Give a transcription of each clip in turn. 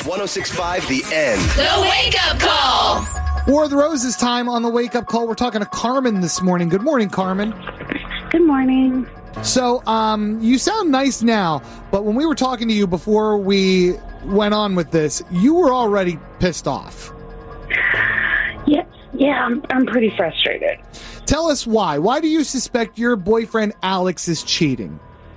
It's 106.5 The End. The Wake Up Call. War of the Roses time on the Wake Up Call. We're talking to Carmen this morning. Good morning, Carmen. Good morning. So, you sound nice now, but when we were talking to you before we went on with this, you were already pissed off. Yeah, I'm pretty frustrated. Tell us why. Why do you suspect your boyfriend Alex is cheating?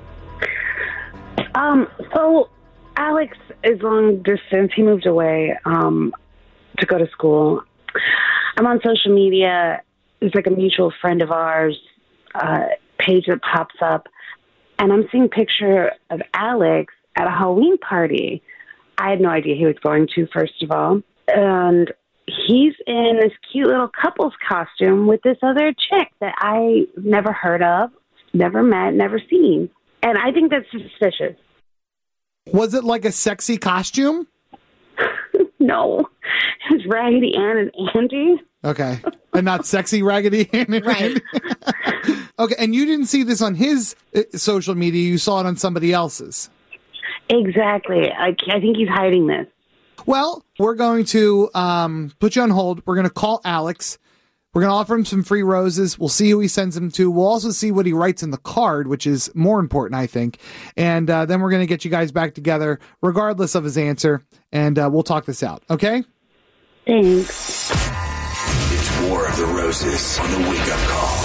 So Alex is long distance. He moved away to go to school. I'm on social media. It's like a mutual friend of ours page that pops up, and I'm seeing a picture of Alex at a Halloween party. I had no idea he was going to, first of all. And he's in this cute little couple's costume with this other chick that I never heard of, never met, never seen. And I think that's suspicious. Was it like a sexy costume? No. It was Raggedy Ann and Andy. Okay. And not sexy Raggedy Ann and Andy? Okay, and you didn't see this on his social media. You saw it on somebody else's. Exactly. I think he's hiding this. Well, we're going to put you on hold. We're going to call Alex. We're going to offer him some free roses. We'll see who he sends them to. We'll also see what he writes in the card, which is more important, I think. And then we're going to get you guys back together, regardless of his answer. And we'll talk this out. Okay? Thanks. It's War of the Roses on the Wake Up Call.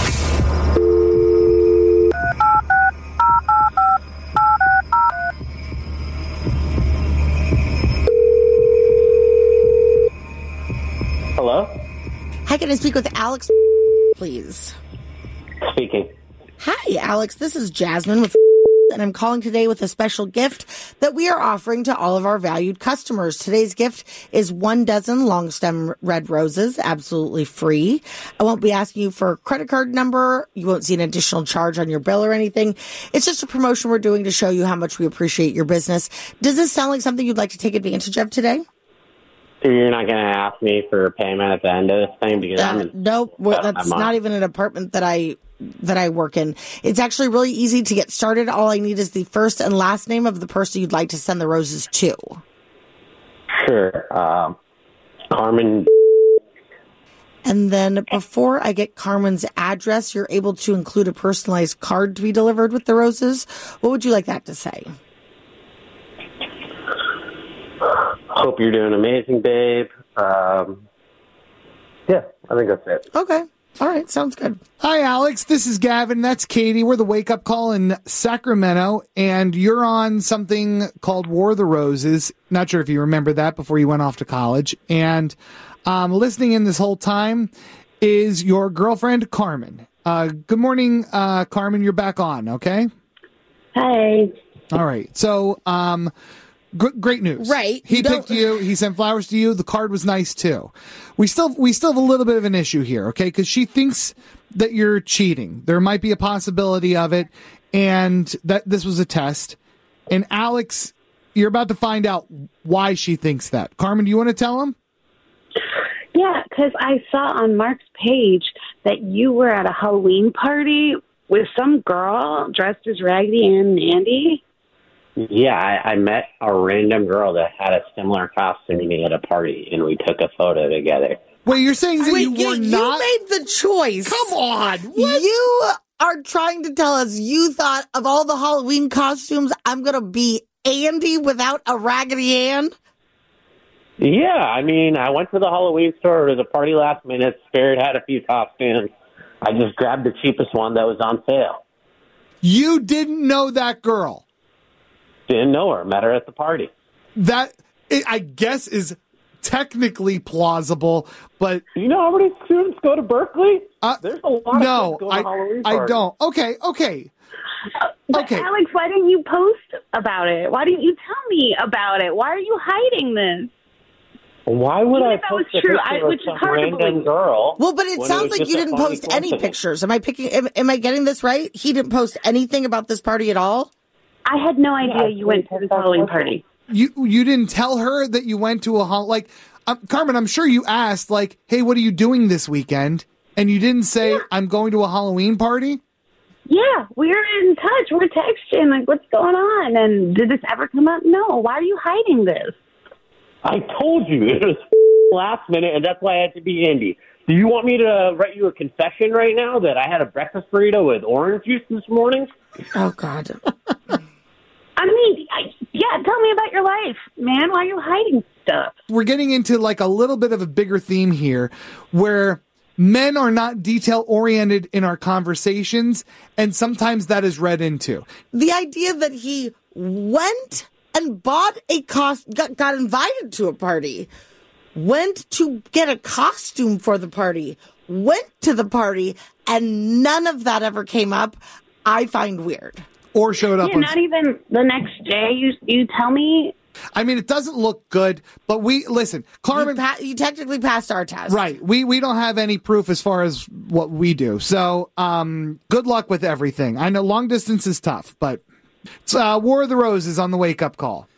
Hello? Hi, can I speak with Alex, please? Speaking. Hi, Alex. This is Jasmine with and I'm calling today with a special gift that we are offering to all of our valued customers. Today's gift is 1 dozen long stem red roses, absolutely free. I won't be asking you for a credit card number. You won't see an additional charge on your bill or anything. It's just a promotion we're doing to show you how much we appreciate your business. Does this sound like something you'd like to take advantage of today? So you're not going to ask me for payment at the end of this thing? Because nope, that's not even an apartment that I work in. It's actually really easy to get started. All I need is the first and last name of the person you'd like to send the roses to. Sure. Carmen. And then before I get Carmen's address, you're able to include a personalized card to be delivered with the roses. What would you like that to say? Hope you're doing amazing, babe. Yeah, I think that's it. Okay. All right. Sounds good. Hi, Alex. This is Gavin. That's Katie. We're the Wake Up Call in Sacramento, and you're on something called War of the Roses. Not sure if you remember that before you went off to college. And listening in this whole time is your girlfriend, Carmen. Good morning, Carmen. You're back on, okay? Hi. All right. So, great news. Right. He picked you. He sent flowers to you. The card was nice too. We still have a little bit of an issue here, okay? Because she thinks that you're cheating. There might be a possibility of it, and that this was a test. And Alex, you're about to find out why she thinks that. Carmen, do you want to tell him? Yeah, because I saw on Mark's page that you were at a Halloween party with some girl dressed as Raggedy Ann and Andy. Yeah, I met a random girl that had a similar costume to me at a party, and we took a photo together. Wait, you're saying that you were not? You made the choice. Come on. What? You are trying to tell us you thought of all the Halloween costumes, I'm going to be Andy without a Raggedy Ann? Yeah, I mean, I went to the Halloween store. It was a party last minute. Spirit had a few costumes. I just grabbed the cheapest one that was on sale. You didn't know that girl? Didn't know her. Met her at the party. That, I guess, is technically plausible, but... You know how many students go to Berkeley? There's a lot of students go to Halloween parties. I don't. Okay. But Alex, why didn't you post about it? Why didn't you tell me about it? Why are you hiding this? Why would I post a picture of some random girl? Well, but it sounds like you didn't post any pictures. Am I getting this right? He didn't post anything about this party at all? I had no idea you went to this Halloween party. You didn't tell her that you went to a Carmen, I'm sure you asked, like, hey, what are you doing this weekend? And you didn't say, I'm going to a Halloween party? Yeah, we're in touch. We're texting, like, what's going on? And did this ever come up? No. Why are you hiding this? I told you it was last minute, and that's why I had to be Andy. Do you want me to write you a confession right now that I had a breakfast burrito with orange juice this morning? Oh, God. I mean, yeah, tell me about your life, man. Why are you hiding stuff? We're getting into like a little bit of a bigger theme here where men are not detail-oriented in our conversations, and sometimes that is read into. The idea that he went and bought got invited to a party, went to get a costume for the party, went to the party, and none of that ever came up, I find weird. Or showed up. Yeah, not even the next day. You tell me. I mean, it doesn't look good, but listen, Carmen. You technically passed our test. Right. We don't have any proof as far as what we do. So, good luck with everything. I know long distance is tough, but it's War of the Roses on the wake up call.